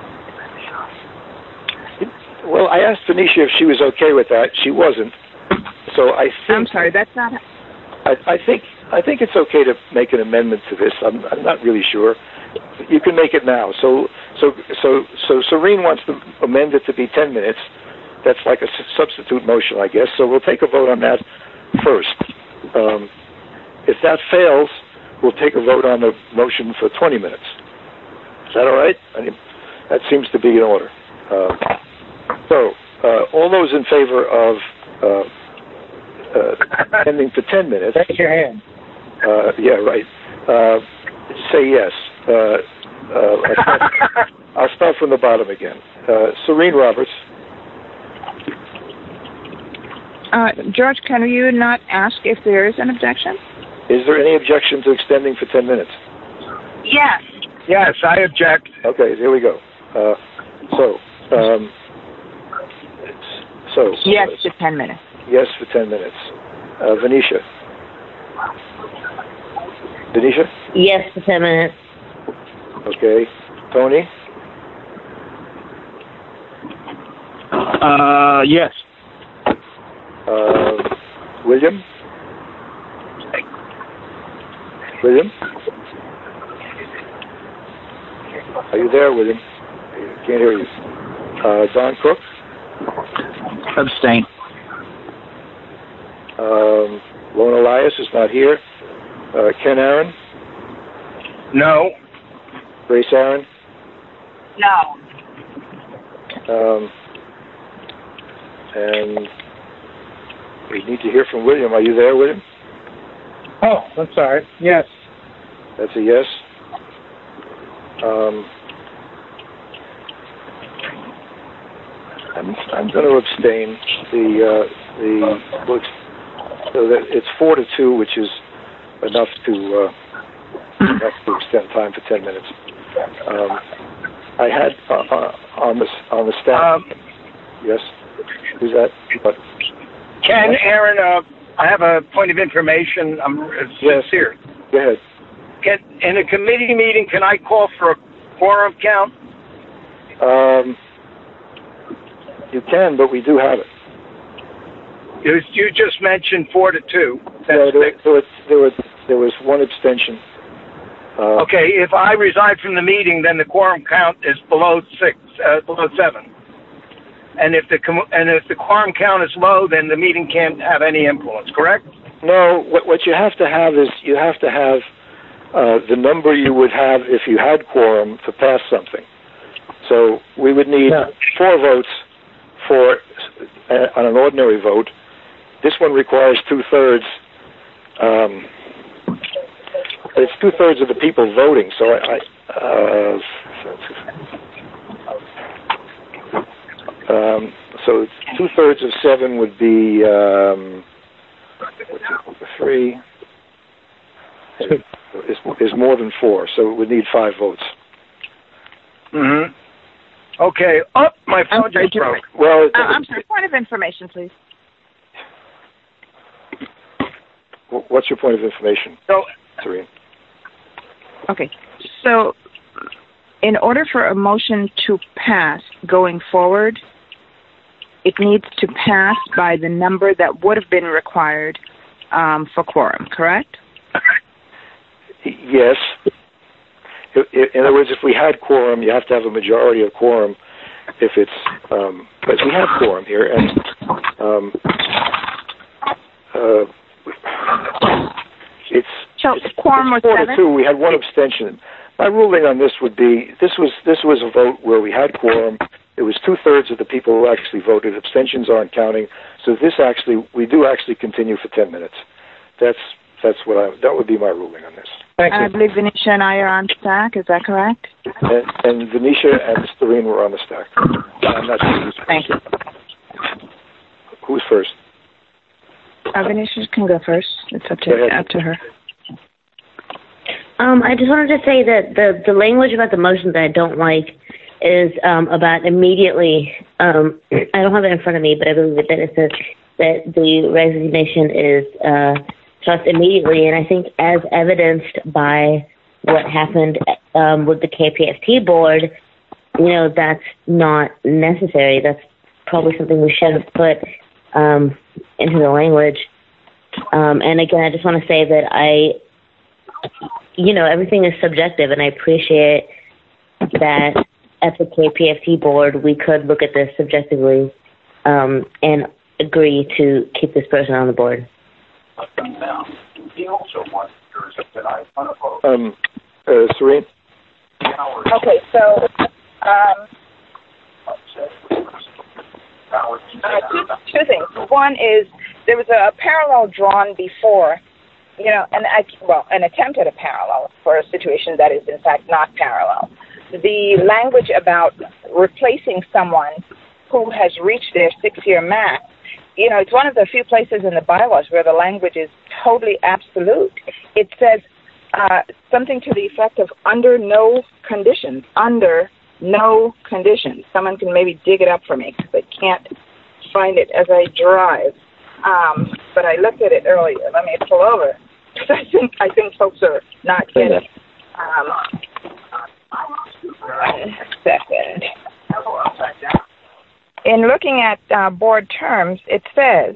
Well, I asked Venetia if she was okay with that. She wasn't. So I think. I'm sorry, that's not. I, I think I think it's okay to make an amendment to this. I'm, I'm not really sure. You can make it now. So so so so Serene wants to amend it to be ten minutes. That's like a s- substitute motion, I guess. So we'll take a vote on that first. Um, if that fails, we'll take a vote on the motion for twenty minutes. Is that all right? I mean, that seems to be in order. Uh, so uh, all those in favor of uh, uh, extending for ten minutes. Raise your hand. Uh, yeah, right. Uh, say yes. Uh, uh, I'll, start, I'll start from the bottom again. Uh, Serene Roberts. Uh, George, can you not ask if there is an objection? Is there any objection to extending for ten minutes? Yes. Yes, I object. Okay, here we go. Uh, so, um, so. Yes uh, to ten minutes. Yes for ten minutes. Uh, Venetia. Venetia? Yes for ten minutes. Okay. Tony? Uh, yes. Uh, William? William? Are you there, William? I can't hear you. Uh, Don Cook? Abstain. Um, Lone Elias is not here. Uh, Ken Aaron? No. Grace Aaron? No. Um, and we need to hear from William. Are you there, William? Oh, I'm sorry. Yes. That's a yes. Um, I'm I'm going to abstain. The uh, the looks so that it's four to two, which is enough to uh, enough to extend time for ten minutes. Um, I had uh, uh, on the on the staff. Um, yes. Who's that? What? Ken, Aaron, uh, I have a point of information. I'm Yes. sincere. Go ahead. Can, in a committee meeting, can I call for a quorum count? Um, you can, but we do have it. You, you just mentioned four to two. That's No, there, there, was, there was there was one abstention. Uh, Okay, if I reside from the meeting, then the quorum count is below six, uh, below seven. And if the com- and if the quorum count is low, then the meeting can't have any influence. Correct? No, what what you have to have is you have to have uh, the number you would have if you had quorum to pass something. So we would need Yeah. four votes for uh, on an ordinary vote. This one requires two thirds. Um, it's two thirds of the people voting. So I. I uh, Um, so two thirds of seven would be um, three. Is, is more than four, so it would need five votes. Mm-hmm. Okay. Oh, my phone I'm sorry, just broke. Well, Uh, I'm sorry. Point of information, please. what's your point of information, So, Serene? Okay. So, in order for a motion to pass going forward, it needs to pass by the number that would have been required um, for quorum, correct? Yes. I- In other words, if we had quorum, you have to have a majority of quorum. If it's, um, but we have quorum here, and um, uh, it's, So it's quorum was four to seven? two. We had one abstention. My ruling on this would be this was this was a vote where we had quorum. It was two thirds of the people who actually voted. Abstentions aren't counting. So this actually we do actually continue for ten minutes. That's that's what I that would be my ruling on this. Thank I you. believe Venetia and I are on stack. Is that correct? And, and Venetia and Storeen were on the stack. I'm not sure who's Thank you. Who's first? Uh, Venetia can go first. It's up Go to ahead. up to her. Um, I just wanted to say that the, the language about the motion that I don't like is um, about immediately. Um, I don't have it in front of me, but I believe that it says that the resignation is uh, tossed immediately, and I think as evidenced by what happened um, with the K P F T board, you know, that's not necessary. That's probably something we should have put um, into the language. Um, and again, I just want to say that I, you know, everything is subjective, and I appreciate that at the K P F T board we could look at this subjectively um, and agree to keep this person on the board. Um, uh, Serene? Okay, so um, uh, two, two things. One is there was a parallel drawn before, you know, and I, well, an attempt at a parallel for a situation that is in fact not parallel. The language about replacing someone who has reached their six-year max, you know, it's one of the few places in the bylaws where the language is totally absolute. It says uh, something to the effect of under no conditions, under no conditions. Someone can maybe dig it up for me because I can't find it as I drive. Um, but I looked at it earlier. Let me pull over. I think I think folks are not getting. Um, one second. In looking at uh, board terms, it says,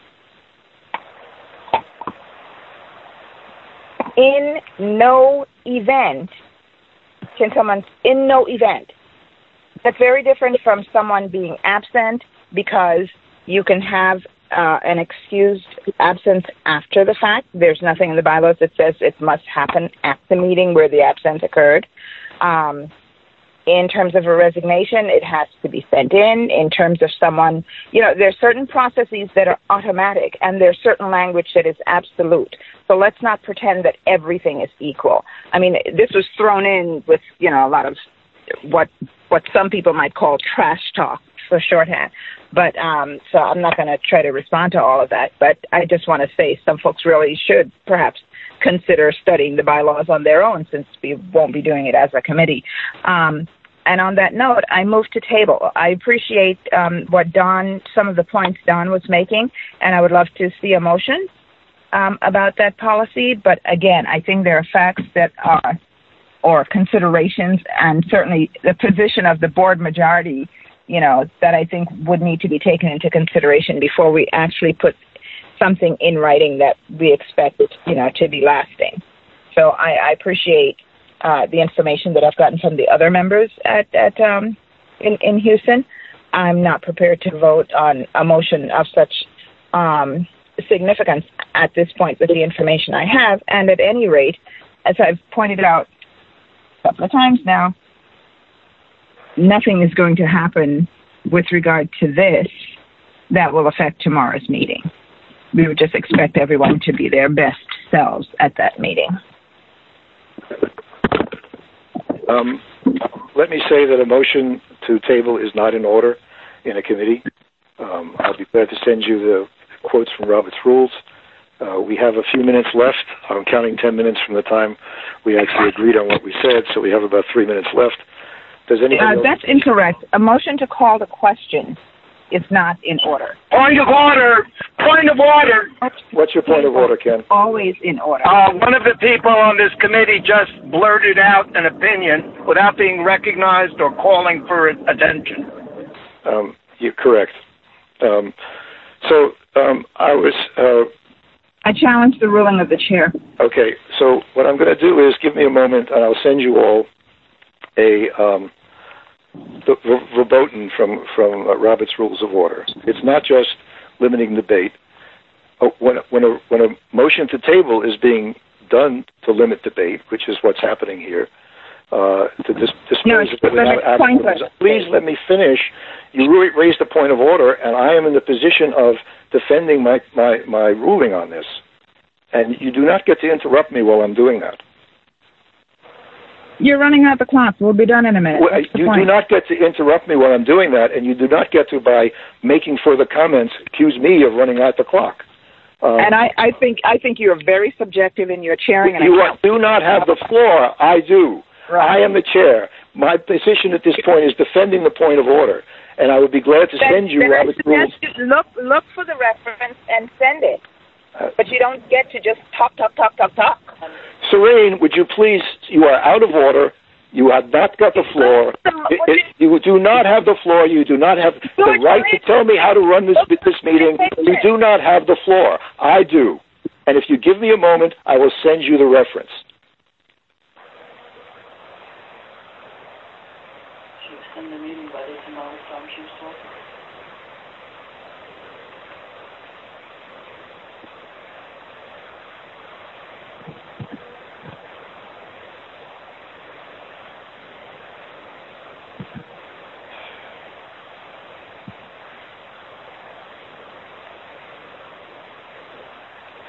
in no event can someone, in no event. That's very different from someone being absent, because you can have uh, an excused absence after the fact. There's nothing in the bylaws that says it must happen at the meeting where the absence occurred. Um, in terms of a resignation, it has to be sent in. In terms of someone, you know, there's certain processes that are automatic, and there's certain language that is absolute. So let's not pretend that everything is equal. I mean, this was thrown in with, you know, a lot of what what some people might call trash talk for shorthand. But um, so I'm not going to try to respond to all of that. But I just want to say some folks really should perhaps consider studying the bylaws on their own, since we won't be doing it as a committee. Um, and on that note, I move to table. I appreciate um, what Don, some of the points Don was making, and I would love to see a motion um, about that policy. But again, I think there are facts that are, or considerations, and certainly the position of the board majority, you know, that I think would need to be taken into consideration before we actually put something in writing that we expect, you know, to be lasting. So I, I appreciate uh, the information that I've gotten from the other members at, at um, in, in Houston. I'm not prepared to vote on a motion of such um, significance at this point with the information I have. And at any rate, as I've pointed out a couple of times now, nothing is going to happen with regard to this that will affect tomorrow's meeting. We would just expect everyone to be their best selves at that meeting. Um, let me say that a motion to table is not in order in a committee. Um, I'll be glad to send you the quotes from Robert's Rules. Uh, we have a few minutes left. I'm counting ten minutes from the time we actually agreed on what we said, so we have about three minutes left. Does anybody? Uh, that's incorrect. A motion to call the question is not in order. Point of order! Point of order! What's your point of order, Ken? Always in order. Uh, one of the people on this committee just blurted out an opinion without being recognized or calling for attention. Um, you're correct. Um, so um, I was... Uh, I challenge the ruling of the chair. Okay, so what I'm going to do is give me a moment, and I'll send you all a... Um, The ver- verboten from from uh, Robert's Rules of Order. It's not just limiting debate. Uh, when when a when a motion to table is being done to limit debate, which is what's happening here, uh, to dis- dispose no, of it without action. Please let me finish. You really raised a point of order, and I am in the position of defending my, my, my ruling on this. And you do not get to interrupt me while I'm doing that. You're running out the clock. We'll be done in a minute. Well, you do not get to interrupt me while I'm doing that, and you do not get to, by making further comments, accuse me of running out the clock. Um, and I, I think I think you're very subjective in your chairing. And you are, do not have the floor. I do. Right. I am the chair. My position at this point is defending the point of order, and I would be glad to then, send you Robert's Rules. Look, look for the reference and send it. Uh, but you don't get to just talk, talk, talk, talk, talk. Serene, would you please, you are out of order. You have not got the floor. It, it, you do not have the floor. You do not have the right to tell me how to run this, this meeting. You do not have the floor. I do. And if you give me a moment, I will send you the reference. Should we send the meeting by the tomorrow's time she was talking?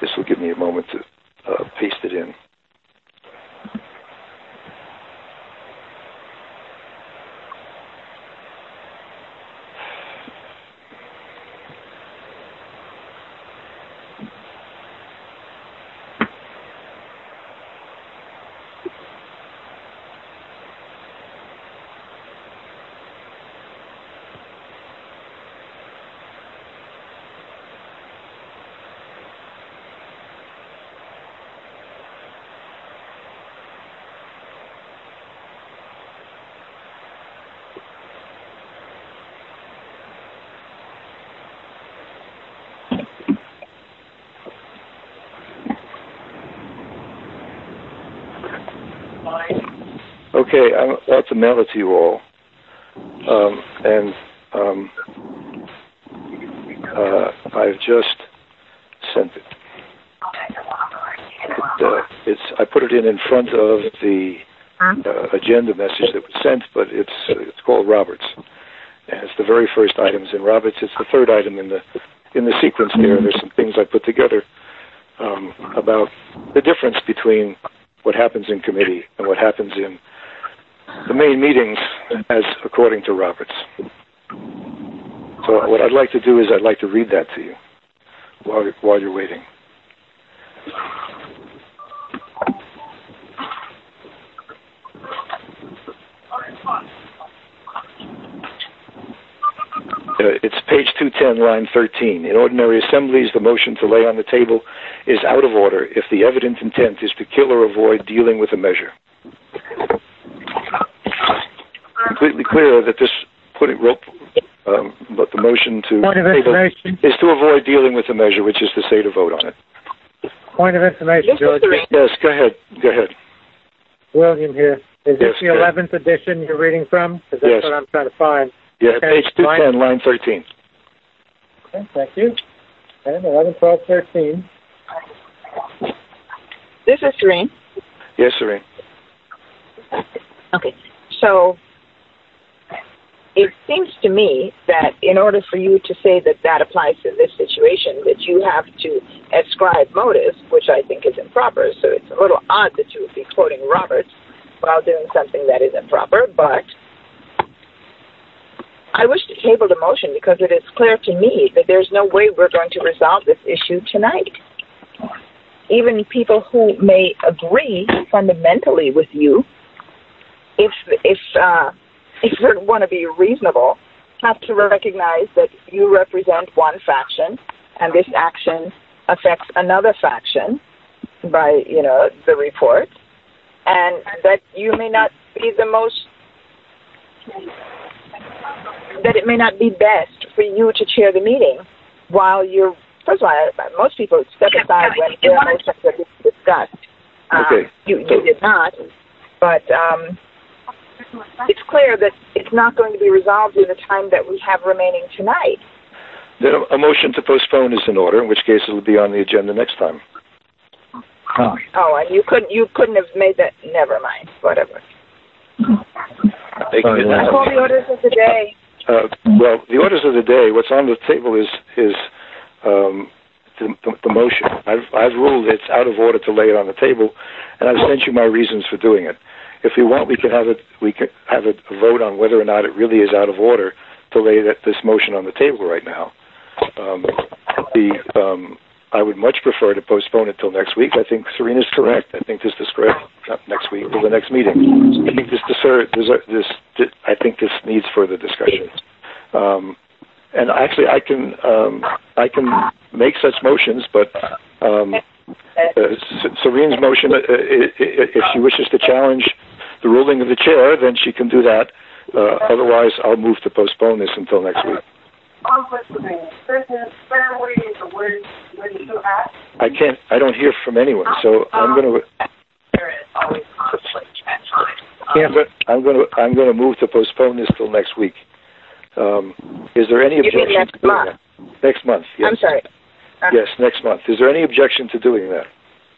This will give me a moment to uh, paste it in. Okay, I'm about to mail it to you all, um, and um, uh, I've just sent it. it uh, it's I put it in in front of the uh, agenda message that was sent, but it's uh, it's called Roberts, and it's the very first items in Roberts. It's the third item in the in the sequence there. There's some things I put together um, about the difference between what happens in committee and what happens in the main meetings, as according to Roberts. So what I'd like to do is I'd like to read that to you while, while you're waiting. Uh, it's page two ten, line thirteen. In ordinary assemblies, the motion to lay on the table is out of order if the evident intent is to kill or avoid dealing with a measure. Completely clear that this putting rope, um, but the motion to Point of table information. is to avoid dealing with the measure, which is to say to vote on it. Point of information, George. Yes, go ahead. Go ahead. William here. Is this Yes, the go ahead. eleventh edition you're reading from? Because that's Yes. what I'm trying to find. Yeah, Okay, page two ten, line thirteen. Okay, thank you. And eleven, twelve, thirteen. This is Serene. Yes, Serene. Okay. So it seems to me that in order for you to say that that applies to this situation, that you have to ascribe motives, which I think is improper. So it's a little odd that you would be quoting Roberts while doing something that is improper. But I wish to table the motion because it is clear to me that there's no way we're going to resolve this issue tonight. Even people who may agree fundamentally with you, if if uh, if we want to be reasonable, have to recognize that you represent one faction, and this action affects another faction by, you know, the report, and that you may not be the most, that it may not be best for you to chair the meeting while you're, first of all, most people step aside when their motions are being discussed. Um, Okay. You, you did not, but um, it's clear that it's not going to be resolved in the time that we have remaining tonight. Then a, a motion to postpone is in order, in which case it will be on the agenda next time. Oh. Oh, and you couldn't you couldn't have made that. Never mind. Whatever. They can get I that. call the orders of the day. Uh, well, the orders of the day. What's on the table is is um, the, the, the motion. I've I've ruled it's out of order to lay it on the table, and I've sent you my reasons for doing it. If you want, we can have it. We can have a vote on whether or not it really is out of order to lay that, this motion on the table right now. Um, the um, I would much prefer to postpone it till next week. I think Serena's correct. I think this is correct. Not next week, till the next meeting. I think this deser- this, this I think this needs further discussion. Um, and actually, I can um, I can make such motions, but um, uh, Serena's motion, uh, if she wishes to challenge the ruling of the chair, then she can do that. Uh, otherwise, I'll move to postpone this until next week. I can't. I don't hear from anyone, so I'm going to. Yeah, but I'm going to. I'm going to move to postpone this till next week. Um, is there any objection next to doing month? that? Next month. Yes. I'm sorry. Uh, Yes, next month. Is there any objection to doing that?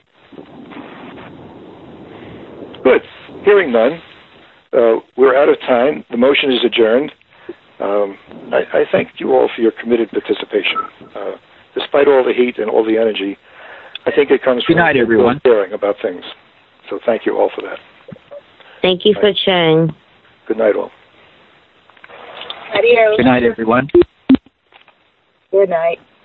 Good. Hearing none, uh, we're out of time. The motion is adjourned. Um, I, I thank you all for your committed participation. Uh, despite all the heat and all the energy, I think it comes from Good night, everyone. caring about things. So thank you all for that. Thank you for sharing. Good night, all. Adios. Good night, everyone. Good night.